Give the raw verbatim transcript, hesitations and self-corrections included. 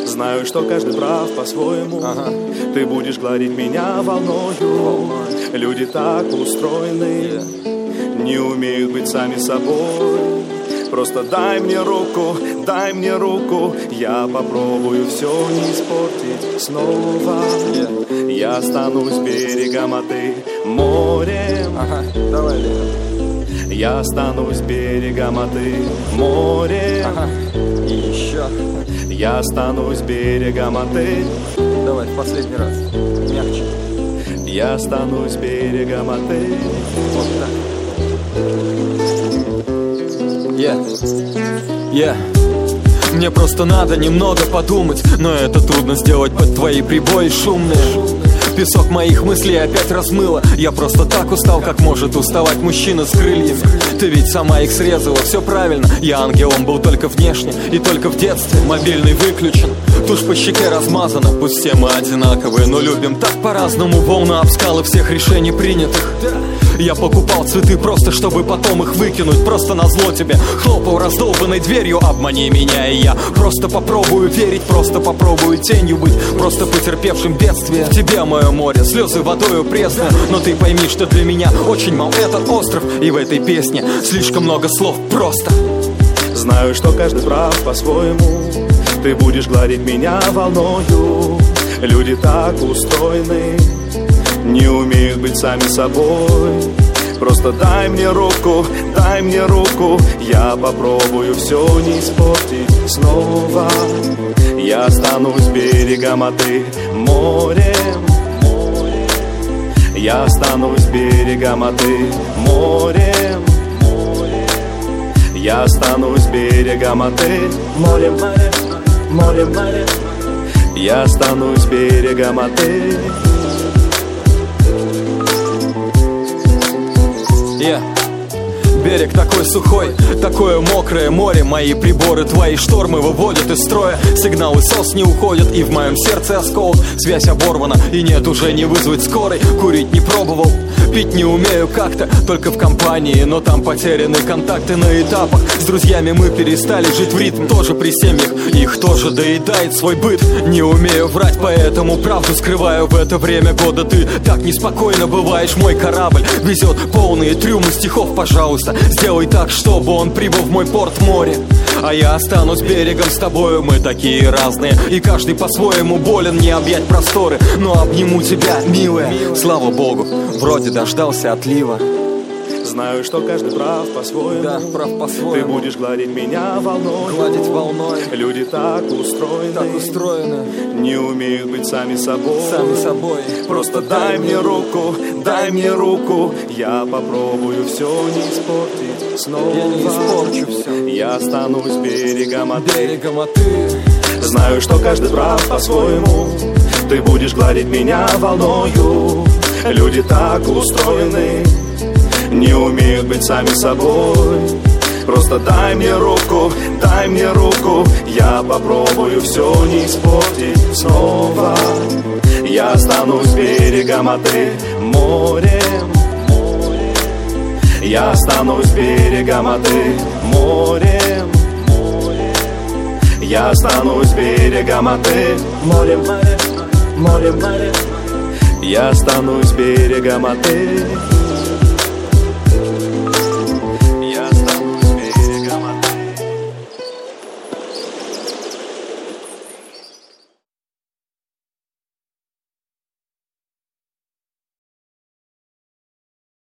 Знаю, что каждый прав по-своему. Ага. Ты будешь гладить меня волною. Волной. Люди так устроены, yeah. не умеют быть сами собой. Просто дай мне руку, дай мне руку, я попробую все не испортить снова. yeah. Я останусь берегом, а ты морем. Ага. Давай, Лена. Я останусь берегом, а ты морем. Ага. И еще. Я останусь берегом, а ты. Давай, в последний раз. Мягче. Я останусь берегом, а ты. Вот так. Yeah. Yeah. Мне просто надо немного подумать, но это трудно сделать под твои прибои шумные. Песок моих мыслей опять размыло. Я просто так устал, как может уставать мужчина с крыльями. Ты ведь сама их срезала, все правильно. Я ангелом был только внешне и только в детстве. Мобильный выключен, тушь по щеке размазана. Пусть все мы одинаковые, но любим так по-разному. Волна об скалы всех решений принятых. Я покупал цветы просто, чтобы потом их выкинуть. Просто назло тебе хлопал раздолбанной дверью. Обмани меня, и я просто попробую верить. Просто попробую тенью быть, просто потерпевшим бедствие. В тебе мое море, слезы водою пресные. Но ты пойми, что для меня очень мал этот остров. И в этой песне слишком много слов просто. Знаю, что каждый прав по-своему. Ты будешь гладить меня волною. Люди так устроены, не умеют быть сами собой. Просто дай мне руку, дай мне руку, я попробую все не испортить снова. Я останусь берегом, а ты морем. Я останусь берегом, а ты морем. Я останусь берегом, а ты морем, морем, морем, морем. Я останусь берегом, а ты. Yeah. Берег такой сухой, такое мокрое море. Мои приборы, твои штормы выводят из строя. Сигналы сос не уходят, и в моем сердце осколок. Связь оборвана, и нет, уже не вызвать скорой. Курить не пробовал, пить не умею как-то, только в компании, но там потеряны контакты на этапах. С друзьями мы перестали жить в ритм, тоже при семьях. Их тоже доедает свой быт. Не умею врать, поэтому правду скрываю. В это время года ты так неспокойно бываешь. Мой корабль везет полные трюмы стихов. Пожалуйста, сделай так, чтобы он прибыл в мой порт море. А я останусь берегом с тобою. Мы такие разные, и каждый по-своему болен. Не объять просторы, но обниму тебя, милая. Слава богу, вроде дождался отлива. Знаю, что каждый прав по-своему. Да, прав по-своему. Ты будешь гладить меня волной. Гладить волной. Люди так устроены, так устроены, не умеют быть сами собой. Сами собой. Просто дай мне руку, дай мне руку, я попробую все не испортить снова. Я не испорчу все. Я останусь берегом, а ты. Берегом, а ты. Знаю, что каждый прав по-своему. Ты будешь гладить меня волною. Люди так устроены, не умеют быть сами собой. Просто дай мне руку, дай мне руку, я попробую все не испортить снова. Я останусь берегом, а ты морем. Я останусь берегом, а ты морем. Я останусь берегом, а ты морем, морем, морем, морем. Я останусь берегом, а ты.